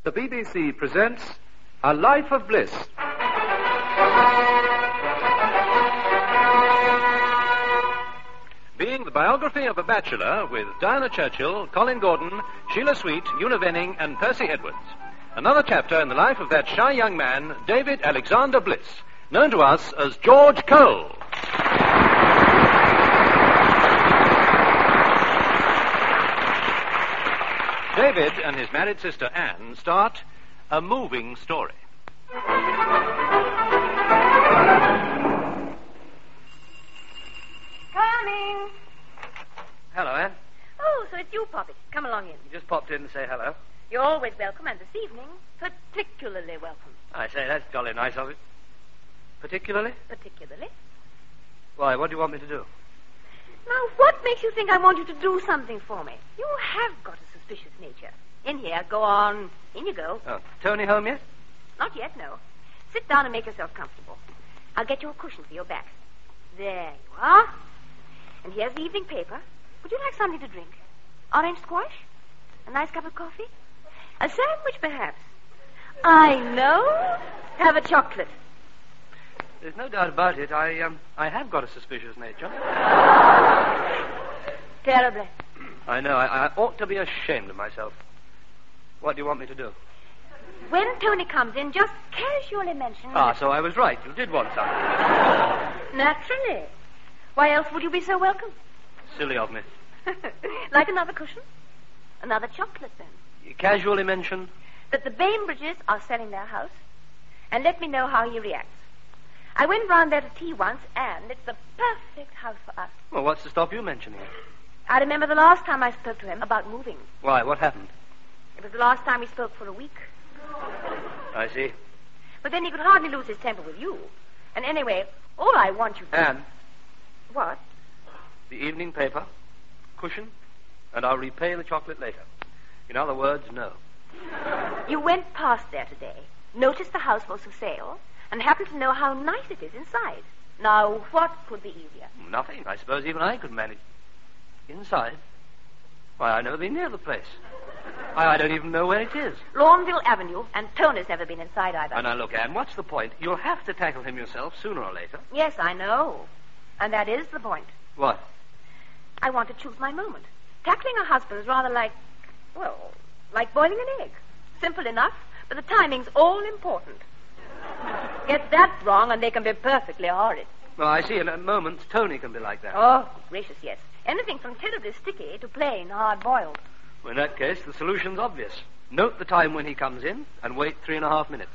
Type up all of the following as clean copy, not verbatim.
The BBC presents A Life of Bliss. Being the biography of a bachelor with Diana Churchill, Colin Gordon, Sheila Sweet, Una Venning, and Percy Edwards. Another chapter in the life of that shy young man, David Alexander Bliss, known to us as George Cole. David and his married sister Anne start a moving story. Coming. Hello, Anne. Oh, so it's you, Poppy. Come along in. You just popped in to say hello. You're always welcome, and this evening, particularly welcome. I say, that's jolly nice of you. Particularly? Particularly? Why, what do you want me to do? Now, what makes you think I want you to do something for me? You have got a suspicious nature. In here, go on. In you go. Oh, Tony home yet? Not yet, no. Sit down and make yourself comfortable. I'll get you a cushion for your back. There you are. And here's the evening paper. Would you like something to drink? Orange squash? A nice cup of coffee? A sandwich, perhaps? I know. Have a chocolate. There's no doubt about it. I have got a suspicious nature. Terribly. I know. I ought to be ashamed of myself. What do you want me to do? When Tony comes in, just casually mention... Ah, so I was right. You did want something. Naturally. Why else would you be so welcome? Silly of me. Like another cushion? Another chocolate, then? You casually mentioned? That the Bainbridges are selling their house. And let me know how he reacts. I went round there to tea once, and it's the perfect house for us. Well, what's to stop you mentioning it? I remember the last time I spoke to him about moving. Why, what happened? It was the last time we spoke for a week. I see. But then he could hardly lose his temper with you. And anyway, all I want you to... Anne. What? The evening paper, cushion, and I'll repay the chocolate later. In other words, no. You went past there today, noticed the house was for sale, and happened to know how nice it is inside. Now, what could be easier? Nothing. I suppose even I could manage. Inside? Why, I've never been near the place. I don't even know where it is. Lawnville Avenue, and Tony's never been inside either. Now, look, Anne, what's the point? You'll have to tackle him yourself sooner or later. Yes, I know. And that is the point. What? I want to choose my moment. Tackling a husband is rather like, well, like boiling an egg. Simple enough, but the timing's all important. Get that wrong, and they can be perfectly horrid. Well, I see. In moments, Tony can be like that. Oh, gracious, yes. Anything from terribly sticky to plain hard-boiled. Well, in that case, the solution's obvious. Note the time when he comes in and wait 3.5 minutes.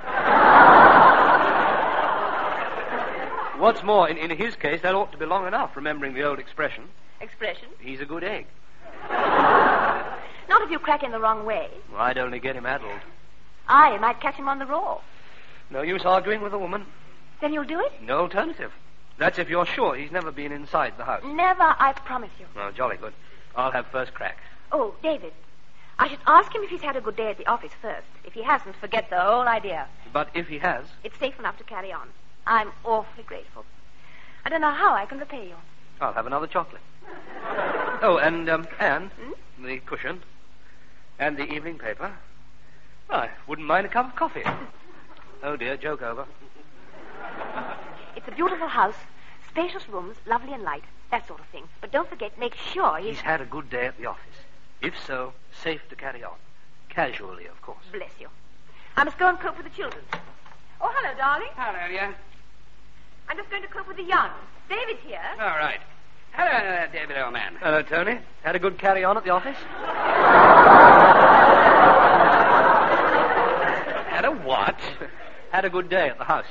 What's more, in his case, that ought to be long enough, remembering the old expression. Expression? He's a good egg. Not if you crack in the wrong way. Well, I'd only get him addled. I might catch him on the raw. No use arguing with a woman. Then you'll do it? No alternative. That's if you're sure he's never been inside the house. Never, I promise you. Oh, jolly good. I'll have first crack. Oh, David, I should ask him if he's had a good day at the office first. If he hasn't, forget the whole idea. But if he has... It's safe enough to carry on. I'm awfully grateful. I don't know how I can repay you. I'll have another chocolate. Oh, and, Anne, the cushion, and the evening paper. I wouldn't mind a cup of coffee. Oh, dear, joke over. It's a beautiful house, spacious rooms, lovely and light, that sort of thing. But don't forget, make sure he's had a good day at the office. If so, safe to carry on. Casually, of course. Bless you. I must go and cope with the children. Oh, hello, darling. Hello, dear. I'm just going to cope with the young. David's here. All right. Hello, David, old man. Hello, Tony. Had a good carry-on at the office? Had a what? Had a good day at the house.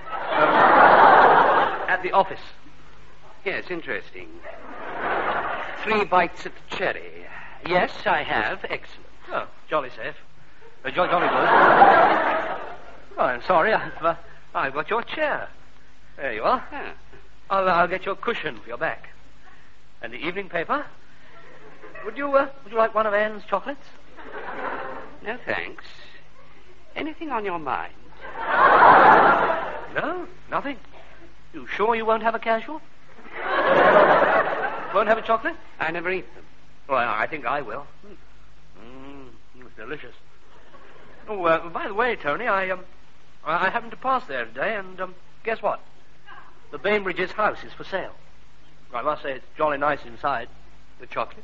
At the office. Yes, interesting. 3 bites at the cherry. Yes, I have. Excellent. Oh, jolly safe. Jolly good. Oh, I'm sorry. I've got your chair. There you are. Ah. I'll get your cushion for your back. And the evening paper. Would you like one of Anne's chocolates? No, thanks. Anything on your mind? No, nothing. You sure you won't have a casual? Won't have a chocolate? I never eat them. Well, I think I will. It's delicious. Oh, by the way, Tony, I happened to pass there today, and guess what? The Bainbridges' house is for sale. I must say it's jolly nice inside. The chocolate?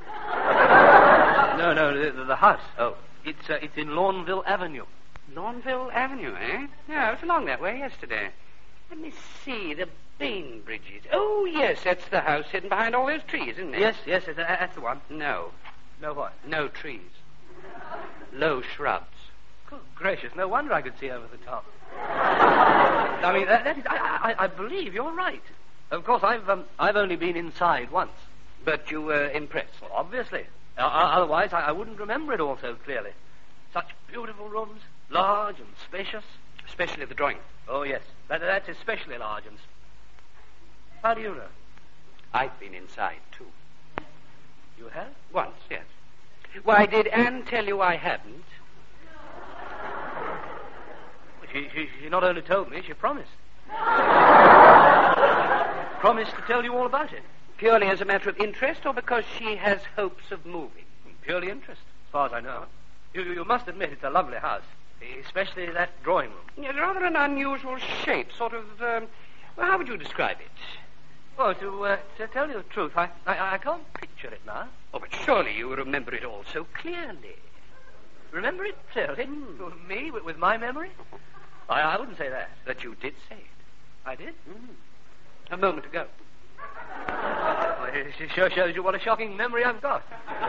No, the house. Oh, it's in Lawnville Avenue. Lawnville Avenue, eh? Yeah, I was along that way yesterday. Let me see, the Bainbridges. Oh, yes, that's the house hidden behind all those trees, isn't it? Yes, that's the one. No. No what? No trees. Low shrubs. Good gracious, no wonder I could see over the top. I mean, that is, I believe you're right. Of course, I've only been inside once. But you were impressed. Well, obviously. Otherwise, I wouldn't remember it all so clearly. Such beautiful rooms, large and spacious. Especially the drawing. Oh, yes. That's especially large and... How do you know? I've been inside, too. You have? Once, yes. Why, did Anne tell you I hadn't? She not only told me, she promised. Promised to tell you all about it. Purely as a matter of interest, or because she has hopes of moving? Purely interest, as far as I know. You must admit it's a lovely house, especially that drawing room. It's rather an unusual shape, sort of, well, how would you describe it? Well, to tell you the truth, I can't picture it now. Oh, but surely you remember it all so clearly. Remember it clearly? Me, with my memory? I wouldn't say that. That you did say it. I did? A moment ago. Well, it sure shows you what a shocking memory I've got.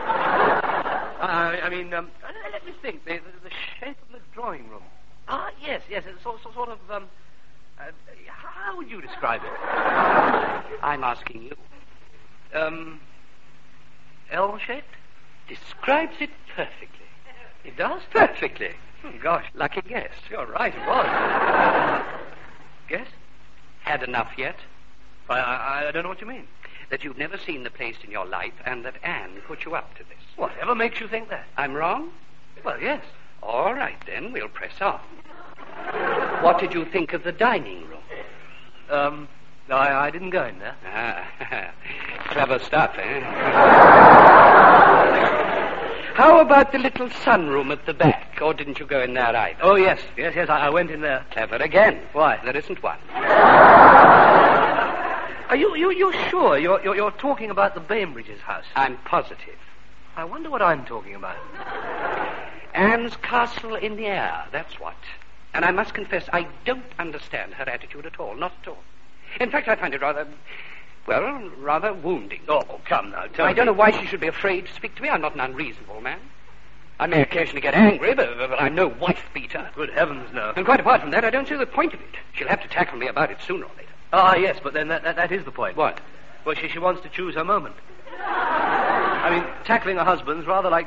I mean, let me think. The shape of the drawing room. Yes. It's sort of, how would you describe it? I'm asking you. L-shaped? Describes it perfectly. It does? Perfectly. Oh, gosh. Lucky guess. You're right, it was. Guess? Had enough yet? I don't know what you mean. That you've never seen the place in your life and that Anne put you up to this. Whatever makes you think that? I'm wrong? Well, yes. All right, then. We'll press on. What did you think of the dining room? I didn't go in there. Clever stuff, eh? How about the little sunroom at the back? Or didn't you go in there either? Oh, yes, I went in there. Clever again. Why? There isn't one. Are you sure you're talking about the Bainbridges' house? I'm positive. I wonder what I'm talking about. Anne's castle in the air, that's what. And I must confess, I don't understand her attitude at all, not at all. In fact, I find it rather wounding. Oh, come now, tell me. I don't know why she should be afraid to speak to me. I'm not an unreasonable man. I may occasionally get angry, but I'm no wife-beater. Good heavens, no. And quite apart from that, I don't see the point of it. She'll have to tackle me about it sooner or later. Yes, but then that is the point. What? Well, she wants to choose her moment. I mean, tackling a husband's rather like...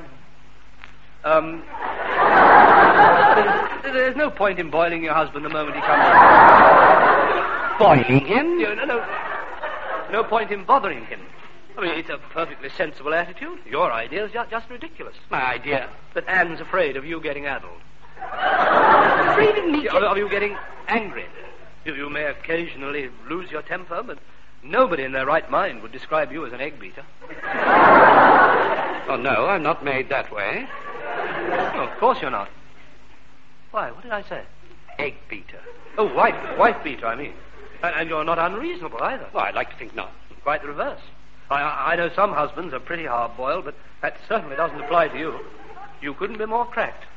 There's no point in boiling your husband the moment he comes in. Boiling him? No point in bothering him. I mean, it's a perfectly sensible attitude. Your idea is just ridiculous. My idea? That Anne's afraid of you getting addled. Afraid of me? Of you getting angry. You may occasionally lose your temper, but nobody in their right mind would describe you as an egg beater. Oh, no, I'm not made that way. Oh, of course you're not. Why, what did I say? Egg beater. Oh, wife beater, I mean. And you're not unreasonable either. Well, I'd like to think not. Quite the reverse. I know some husbands are pretty hard-boiled, but that certainly doesn't apply to you. You couldn't be more cracked.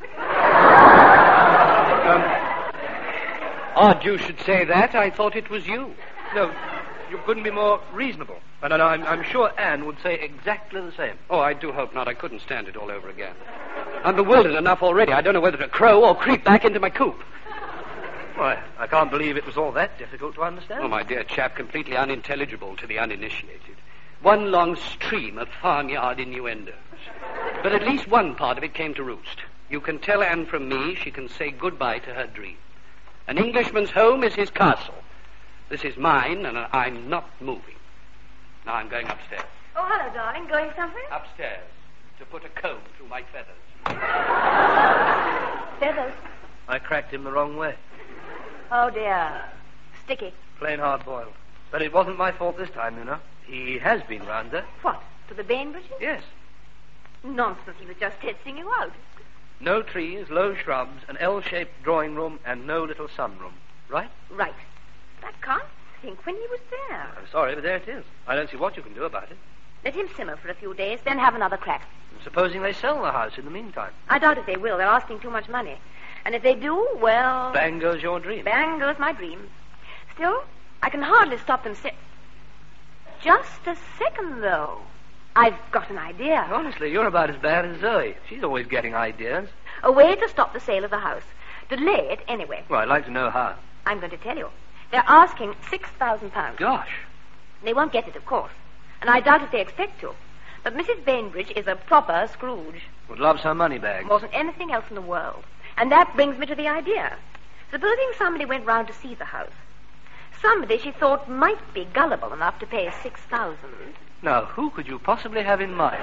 Odd you should say that. I thought it was you. No, you couldn't be more reasonable. And I'm sure Anne would say exactly the same. Oh, I do hope not. I couldn't stand it all over again. I'm bewildered enough already. I don't know whether to crow or creep back into my coop. Why, I can't believe it was all that difficult to understand. Oh, my dear chap, completely unintelligible to the uninitiated. One long stream of farmyard innuendos. But at least one part of it came to roost. You can tell Anne from me she can say goodbye to her dream. An Englishman's home is his castle. This is mine, and I'm not moving. Now I'm going upstairs. Oh, hello, darling. Going somewhere? Upstairs. To put a comb through my feathers. Feathers? I cracked him the wrong way. Oh, dear. Sticky. Plain hard-boiled. But it wasn't my fault this time, you know. He has been round there. What? To the Bainbridges? Yes. Nonsense. He was just testing you out. No trees, low shrubs, an L-shaped drawing room, and no little sunroom. Right? Right. I can't think when he was there. I'm sorry, but there it is. I don't see what you can do about it. Let him simmer for a few days, then have another crack. Supposing they sell the house in the meantime. I doubt if they will. They're asking too much money. And if they do, well... Bang goes your dream. Bang goes my dream. Still, I can hardly stop them Just a second, though. I've got an idea. Honestly, you're about as bad as Zoe. She's always getting ideas. A way to stop the sale of the house. Delay it anyway. Well, I'd like to know how. I'm going to tell you. They're asking £6,000. Gosh. They won't get it, of course. And I doubt if they expect to. But Mrs. Bainbridge is a proper Scrooge. Would love some money back. More than anything else in the world. And that brings me to the idea. Supposing somebody went round to see the house. Somebody she thought might be gullible enough to pay £6,000. Now, who could you possibly have in mind?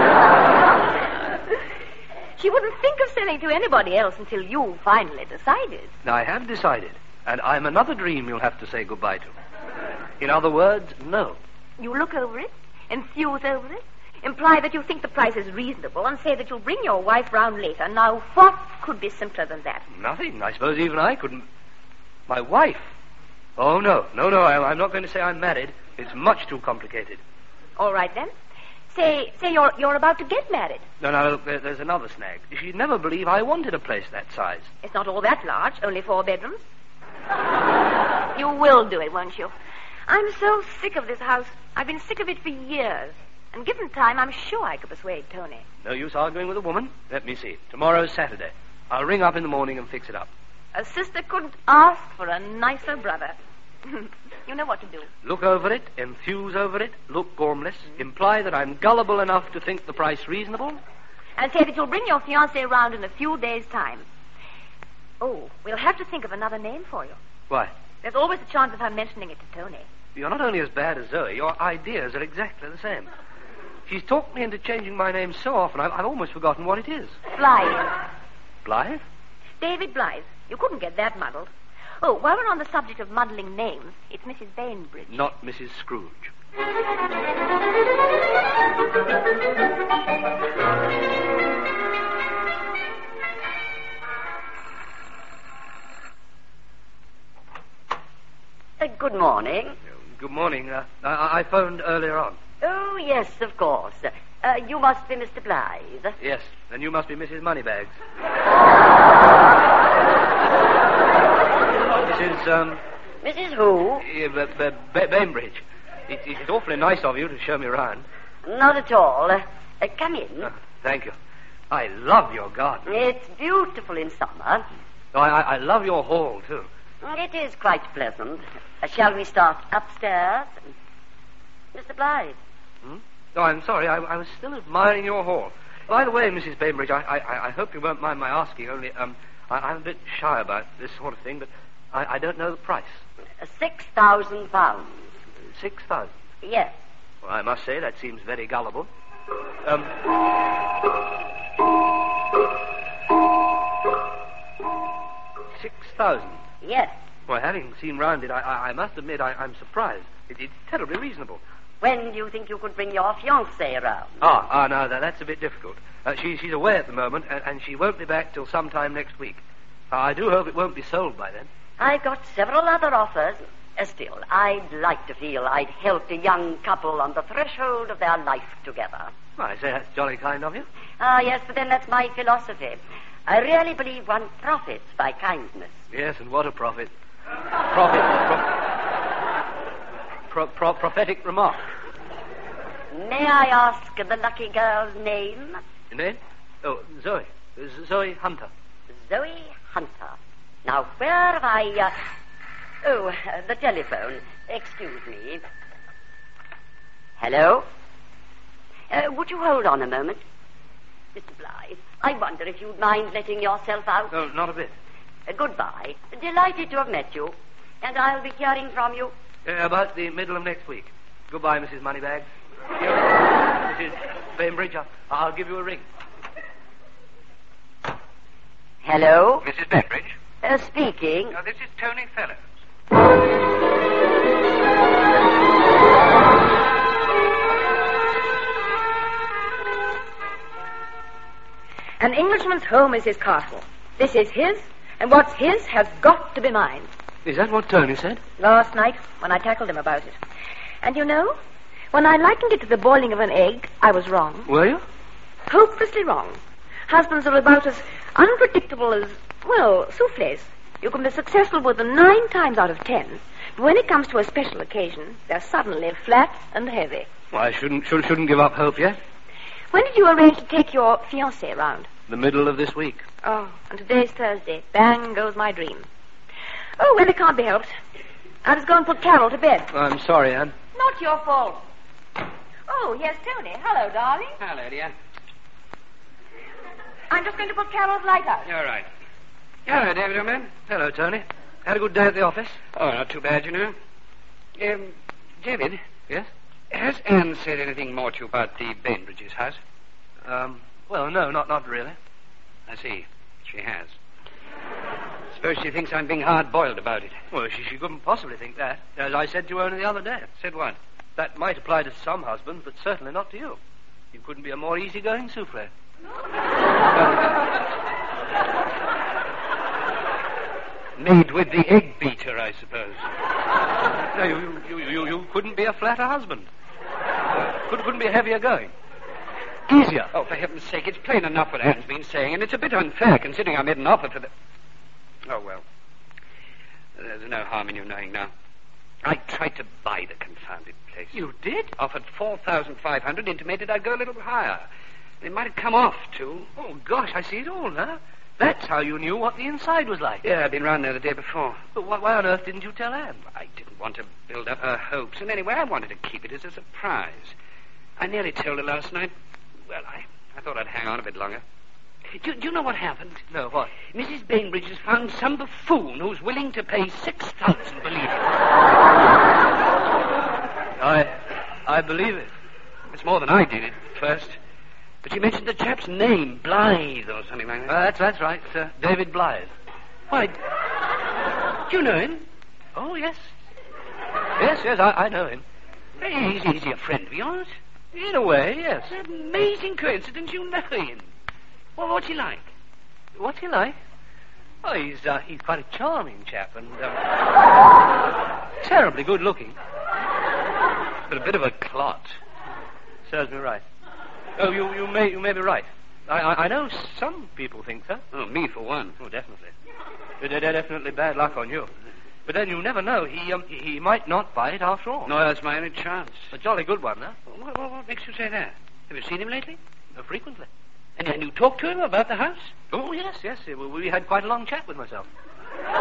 She wouldn't think of selling to anybody else until you finally decided. Now, I have decided. And I'm another dream you'll have to say goodbye to. In other words, no. You look over it, enthuse over it, imply that you think the price is reasonable, and say that you'll bring your wife round later. Now, what could be simpler than that? Nothing. I suppose even I couldn't. My wife? Oh, no. No, I'm not going to say I'm married. It's much too complicated. All right, then. Say you're about to get married. No, look, there's another snag. She'd never believe I wanted a place that size. It's not all that large, only 4 bedrooms. You will do it, won't you? I'm so sick of this house. I've been sick of it for years. And given time, I'm sure I could persuade Tony. No use arguing with a woman. Let me see. Tomorrow's Saturday. I'll ring up in the morning and fix it up. A sister couldn't ask for a nicer brother. You know what to do. Look over it, enthuse over it, look gormless, imply that I'm gullible enough to think the price reasonable. And say that you'll bring your fiancé round in a few days' time. Oh, we'll have to think of another name for you. Why? There's always a chance of her mentioning it to Tony. You're not only as bad as Zoe, your ideas are exactly the same. She's talked me into changing my name so often, I've almost forgotten what it is. Blythe. Blythe? David Blythe. You couldn't get that muddled. Oh, while we're on the subject of muddling names, it's Mrs. Bainbridge. Not Mrs. Scrooge. Good morning. Good morning. I phoned earlier on. Oh, yes, of course. You must be Mr. Blythe. Yes, and you must be Mrs. Moneybags. Mrs. who? Bainbridge. It's awfully nice of you to show me around. Not at all. Come in. Thank you. I love your garden. It's beautiful in summer. Oh, I love your hall, too. It is quite pleasant. Shall we start upstairs? Mr. Blythe? No, I'm sorry. I was still admiring your hall. By the way, Mrs. Bainbridge, I hope you won't mind my asking, only I'm a bit shy about this sort of thing, but I don't know the price. £6,000. 6,000? Yes. Well, I must say that seems very gullible. 6,000? Yes. Well, having seen round it, I must admit I'm surprised. It's terribly reasonable. When do you think you could bring your fiancée around? No, that's a bit difficult. She's away at the moment, and she won't be back till sometime next week. I do hope it won't be sold by then. I've got several other offers. Still, I'd like to feel I'd helped a young couple on the threshold of their life together. Well, I say that's jolly kind of you. Yes, but then that's my philosophy. I really believe one profits by kindness. Yes, and what a profit. Prophetic remark. May I ask the lucky girl's name? Name? Oh, Zoe. Zoe Hunter. Zoe Hunter. Now, where have I... the telephone. Excuse me. Hello? Would you hold on a moment? Mr. Blythe, I wonder if you'd mind letting yourself out. No, not a bit. Goodbye. Delighted to have met you. And I'll be hearing from you. About the middle of next week. Goodbye, Mrs. Moneybags. Mrs. Bainbridge, I'll give you a ring. Hello? Mrs. Bainbridge? Speaking. This is Tony Fellows. An Englishman's home is his castle. This is his, and what's his has got to be mine. Is that what Tony said? Last night, when I tackled him about it. And you know, when I likened it to the boiling of an egg, I was wrong. Were you? Hopelessly wrong. Husbands are about as unpredictable as, well, souffles. You can be successful with them 9 times out of 10. But when it comes to a special occasion, they're suddenly flat and heavy. Well, I shouldn't give up hope yet. When did you arrange to take your fiancée around? The middle of this week. Oh, and today's Thursday. Bang goes my dream. Oh, well, it can't be helped. I was going to put Carol to bed. I'm sorry, Anne. Not your fault. Oh, yes, Tony. Hello, darling. Hello, dear. I'm just going to put Carol's light out. All right. Hello, David, old man. Hello, Tony. Had a good day at the office? Oh, not too bad, you know. David. Yes? Has Anne said anything more to you about the Bainbridges house? Well, no, not really. I see. She has. Suppose she thinks I'm being hard-boiled about it. Well, she couldn't possibly think that. As I said to her only the other day. Said what? That might apply to some husbands, but certainly not to you. You couldn't be a more easygoing souffle. Made with the egg beater, I suppose. No, you couldn't be a flatter husband. Couldn't be heavier going. Easier. Oh, for heaven's sake, it's plain enough what Anne's been saying, and it's a bit unfair considering I made an offer for the... Oh, well. There's no harm in you knowing now. I tried to buy the confounded place. You did? Offered $4,500, intimated I'd go a little higher. It might have come off, too. Oh, gosh, I see it all now. That's how you knew what the inside was like. Yeah, I'd been round there the day before. But why on earth didn't you tell Anne? I didn't want to build up her hopes, and anyway, I wanted to keep it as a surprise. I nearly told her last night. Well, I thought I'd hang on a bit longer. Do you know what happened? No, what? Mrs. Bainbridge has found some buffoon who's willing to pay $6,000, believe it. I believe it. It's more than I did at first. But she mentioned the chap's name, Blythe or something like that. That's right, David Blythe. Why, do you know him? Oh, yes. Yes, I know him. Is he a friend of yours? In a way, yes. It's an amazing coincidence you know him. Well, what's he like? What's he like? Oh, he's quite a charming chap and terribly good looking. But a bit of a clot. Serves me right. Oh, you may be right. I know some people think so. Oh, me for one. Oh, definitely. Definitely bad luck on you. But then you never know. He might not buy it after all. No, that's my only chance. A jolly good one, huh? What makes you say that? Have you seen him lately? Frequently. And you talked to him about the house? Oh, yes. We had quite a long chat with myself. I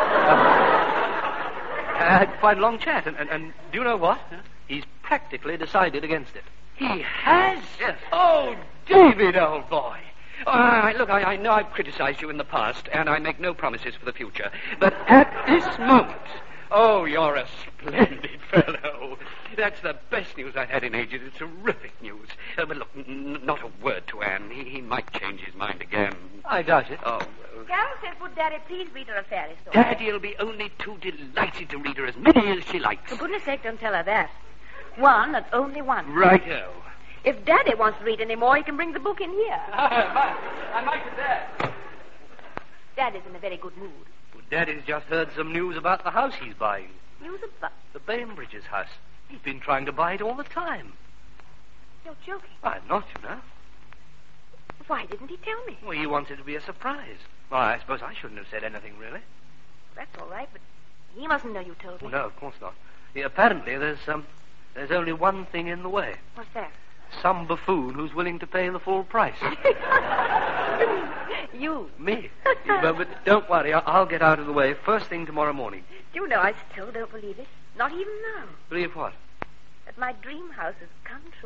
had quite a long chat, and do you know what? Huh? He's practically decided against it. He has? Yes. Oh, David, old boy. Look, I know I've criticized you in the past, and I make no promises for the future. But at this moment, oh, you're a splendid fellow. That's the best news I've had in ages. It's terrific news. But look, not a word to Anne. He might change his mind again. I doubt it. Oh, Carol says, would Daddy please read her a fairy story? Daddy'll be only too delighted to read her as many as she likes. For goodness sake, don't tell her that. One and only one. Righto. If Daddy wants to read any more, he can bring the book in here. I might do that. Daddy's in a very good mood. Well, Daddy's just heard some news about the house he's buying. News about... The Bainbridges house. He's been trying to buy it all the time. You're joking. I'm not, you know. Why didn't he tell me? Well, he wanted to be a surprise. Well, I suppose I shouldn't have said anything, really. That's all right, but he mustn't know you told me. Well, no, of course not. Yeah, apparently, there's only one thing in the way. What's that? Some buffoon who's willing to pay the full price. You. Me? But don't worry, I'll get out of the way first thing tomorrow morning. Do you know, I still don't believe it. Not even now. Believe what? That my dream house has come true.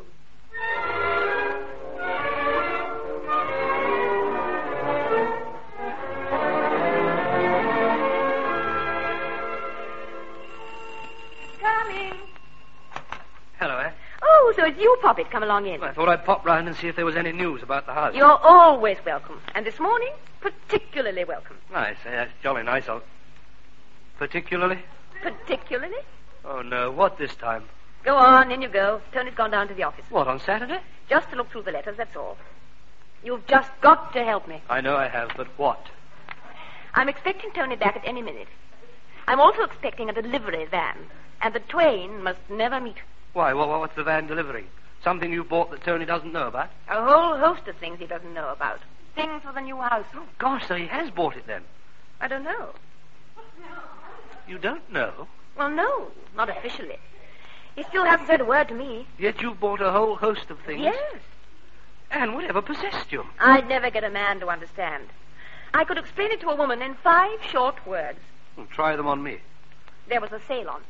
Coming. Hello, eh? Oh, so it's you, Poppet. Come along in. I thought I'd pop round and see if there was any news about the house. You're always welcome. And this morning, particularly welcome. I say, that's jolly nice. Particularly? Particularly? Oh, no. What this time? Go on, in you go. Tony's gone down to the office. What, on Saturday? Just to look through the letters, that's all. You've just got to help me. I know I have, but what? I'm expecting Tony back at any minute. I'm also expecting a delivery van, and the twain must never meet. Why? What's the van delivering? Something you bought that Tony doesn't know about? A whole host of things he doesn't know about. Things for the new house. Oh, gosh, so he has bought it then. I don't know. You don't know? Well, no, not officially. He still hasn't said a word to me. Yet you've bought a whole host of things? Yes. Anne, whatever possessed you? I'd never get a man to understand. I could explain it to a woman in 5 short words. Well, try them on me. There was a sale on.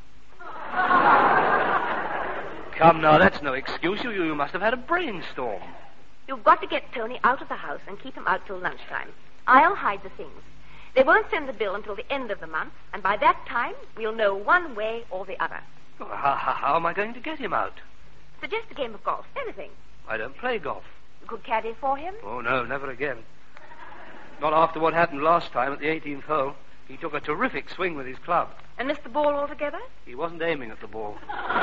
Come now, that's no excuse. You must have had a brainstorm. You've got to get Tony out of the house and keep him out till lunchtime. I'll hide the things. They won't send the bill until the end of the month, and by that time, we'll know one way or the other. Well, how am I going to get him out? Suggest a game of golf. Anything. I don't play golf. You could caddy for him. Oh, no, never again. Not after what happened last time at the 18th hole. He took a terrific swing with his club. And missed the ball altogether? He wasn't aiming at the ball.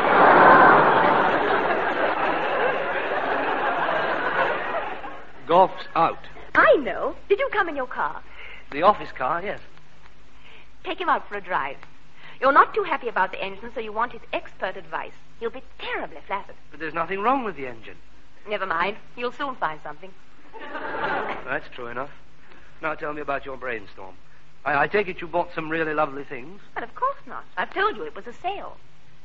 Golf's out. I know. Did you come in your car? The office car, yes. Take him out for a drive. You're not too happy about the engine, so you want his expert advice. He'll be terribly flattered. But there's nothing wrong with the engine. Never mind. You'll soon find something. That's true enough. Now tell me about your brainstorm. I take it you bought some really lovely things. Well, of course not. I've told you it was a sale.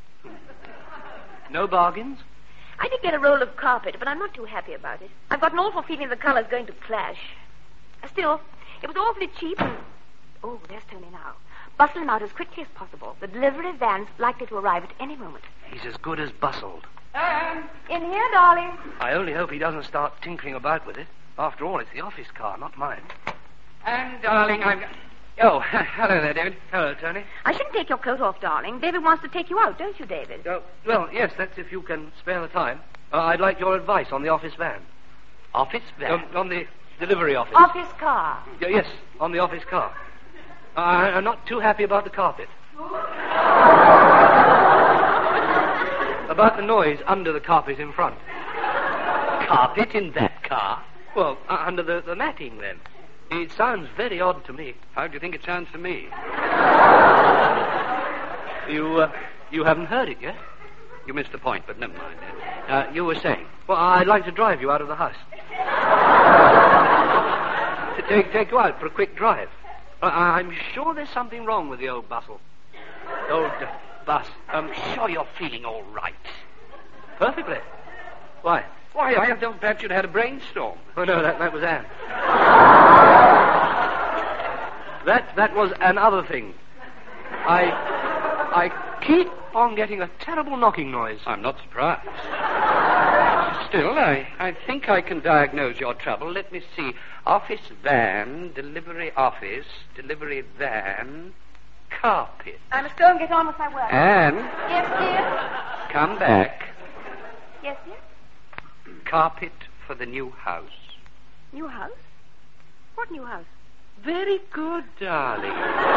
No bargains? I did get a roll of carpet, but I'm not too happy about it. I've got an awful feeling the color's going to clash. Still, it was awfully cheap and... Oh, there's Tony now. Bustle him out as quickly as possible. The delivery van's likely to arrive at any moment. He's as good as bustled. In here, darling. I only hope he doesn't start tinkering about with it. After all, it's the office car, not mine. And, darling, Oh, hello there, David. Hello, Tony. I shouldn't take your coat off, darling. David wants to take you out, don't you, David? Well, yes, that's if you can spare the time. I'd like your advice on the office van. Office van? On the delivery office. Office car. Yes, on the office car. I'm not too happy about the carpet. About the noise under the carpet in front. Carpet in that car? Well, under the matting, then. It sounds very odd to me. How do you think it sounds to me? You haven't heard it yet? You missed the point, but never mind. You were saying? Well, I'd like to drive you out of the house. to take you out for a quick drive. I'm sure there's something wrong with the old bustle. Old bus. I'm sure you're feeling all right. Perfectly. Why? Why, I thought perhaps you'd had a brainstorm. Oh, no, that was Anne. That was another thing. I keep on getting a terrible knocking noise. I'm not surprised. Still, I think I can diagnose your trouble. Let me see. Office van, delivery office, delivery van, carpet. I must go and get on with my work. Anne. Yes, dear? Come back. Yes, dear? Carpet for the new house. New house? What new house? Very good, darling.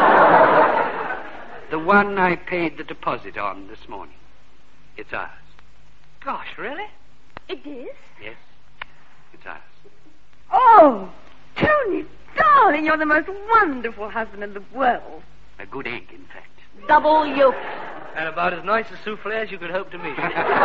The one I paid the deposit on this morning. It's ours. Gosh, really? It is? Yes, it's ours. Oh, Tony, darling, you're the most wonderful husband in the world. A good egg, in fact. Double yolk. And about as nice a souffle as you could hope to meet.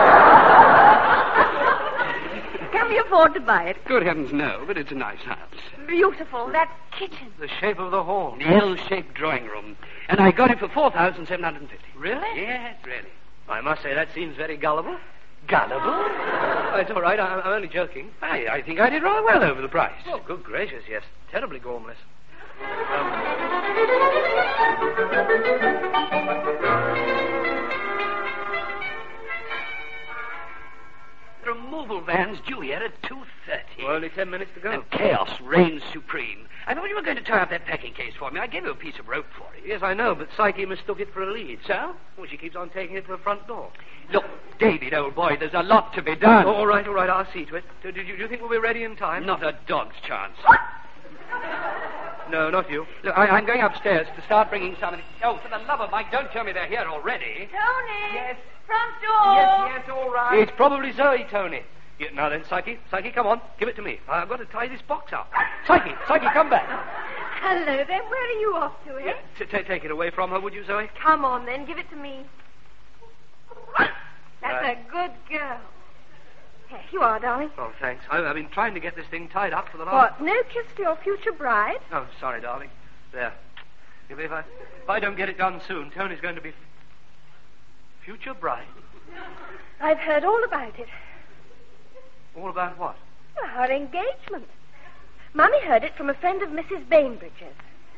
Can we afford to buy it? Good heavens, no, but it's a nice house. Beautiful. That kitchen. The shape of the hall. An L-shaped drawing room. And I got it for $4,750. Really? Yes, really. I must say, that seems very gullible. Gullible? Oh, it's all right. I'm only joking. I think I did rather well over the price. Oh, good gracious, yes. Terribly gormless. The removal van's due here at 2:30. Well, only 10 minutes to go. And chaos reigns supreme. I thought you were going to tie up that packing case for me. I gave you a piece of rope for it. Yes, I know, but Psyche mistook it for a lead. So? Well, she keeps on taking it to the front door. Look, David, old boy, there's a lot to be done. Oh, all right, I'll see to it. Do you think we'll be ready in time? Not a dog's chance. What? No, not you. Look, I'm going upstairs to start bringing somebody. Oh, for the love of Mike, don't tell me they're here already. Tony! Yes. Front door! Yes, all right. It's probably Zoe, Tony. Yeah, now then, Psyche, come on. Give it to me. I've got to tie this box up. Psyche, come back. Hello, then. Where are you off to, eh? Yeah, take it away from her, would you, Zoe? Come on, then. Give it to me. That's a good girl. Here you are, darling. Oh, thanks. I've been trying to get this thing tied up for the last... What, no kiss to your future bride? Oh, sorry, darling. There. If I don't get it done soon, Tony's going to be... future bride? I've heard all about it. All about what? Well, our engagement. Mummy heard it from a friend of Mrs. Bainbridge's.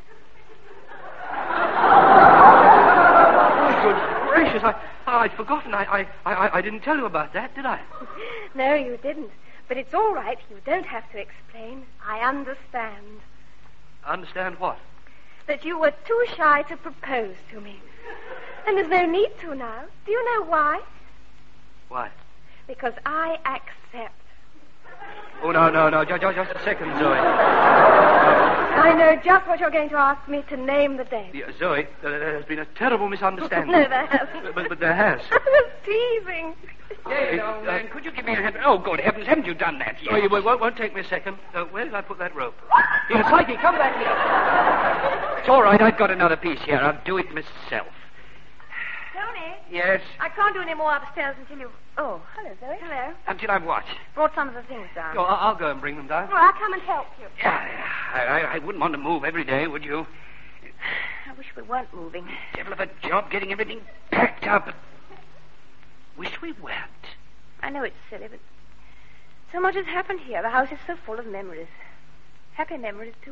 Oh, good gracious. I'd forgotten. I didn't tell you about that, did I? No, you didn't. But it's all right. You don't have to explain. I understand. Understand what? That you were too shy to propose to me. And there's no need to now. Do you know why? Why? Because I accept. Oh, no. Just a second, Zoe. I know just what you're going to ask me to name the day. Yeah, Zoe, there has been a terrible misunderstanding. No, there hasn't. But there has. I was teasing. Hey, old man, could you give me a hand? Oh, good heavens, haven't you done that yet? Oh, it won't take me a second. Where did I put that rope? Here, Psyche, come back here. It's all right, I've got another piece here. I'll do it myself. Tony? Yes? I can't do any more upstairs until you... Oh, hello, Zoe. Hello. Until I've what? Brought some of the things down. Oh, I'll go and bring them down. Well, I'll come and help you. I wouldn't want to move every day, would you? I wish we weren't moving. Devil of a job getting everything packed up. Wish we weren't. I know it's silly, but so much has happened here. The house is so full of memories. Happy memories, too.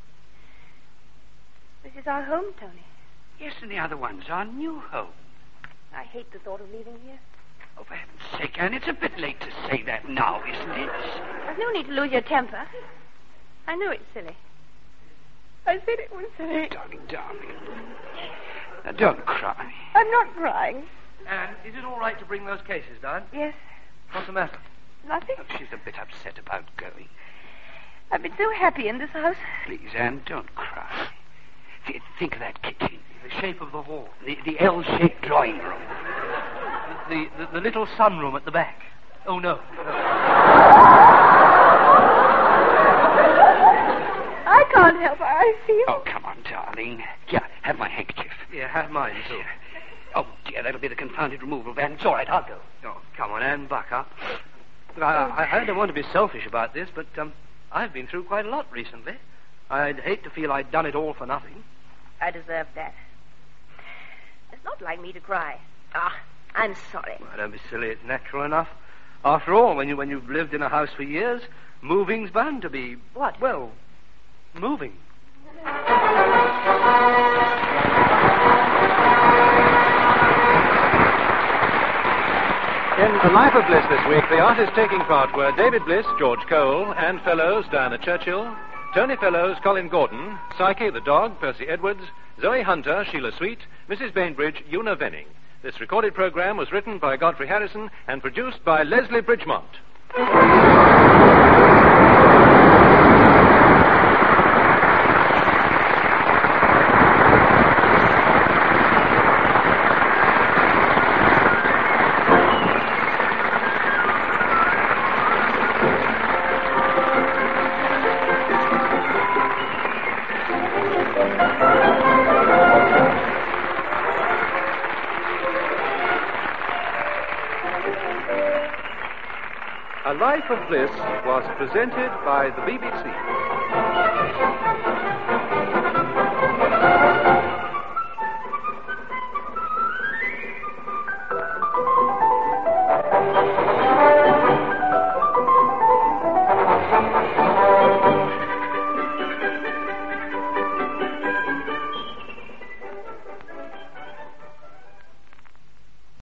This is our home, Tony. Yes, and the other one's our new home. I hate the thought of leaving here. Oh, for heaven's sake, Anne, it's a bit late to say that now, isn't it? There's no need to lose your temper. I know it's silly. I said it was silly. Darling. Now, don't cry. I'm not crying. Anne, is it all right to bring those cases down? Yes. What's the matter? Nothing. Oh, she's a bit upset about going. I've been so happy in this house. Please, Anne, don't cry. Think of that kitchen. The shape of the hall. The L-shaped drawing room. The little sunroom at the back. Oh, no. I can't help it. I feel... Oh, come on, darling. Here, have my handkerchief. Yeah, have mine, too. Oh, dear, that'll be the confounded removal van. It's all right, I'll go. Oh, come on, Anne, buck up. I don't want to be selfish about this, but I've been through quite a lot recently. I'd hate to feel I'd done it all for nothing. I deserve that. It's not like me to cry. I'm sorry. Well, don't be silly. It's natural enough. After all, when you've lived in a house for years, moving's bound to be... What? Well, moving. In The Life of Bliss this week, the artists taking part were David Bliss, George Cole, Anne Fellows, Diana Churchill, Tony Fellows, Colin Gordon, Psyche the dog, Percy Edwards, Zoe Hunter, Sheila Sweet, Mrs. Bainbridge, Una Venning. This recorded program was written by Godfrey Harrison and produced by Leslie Bridgemont. A Life of Bliss was presented by the BBC.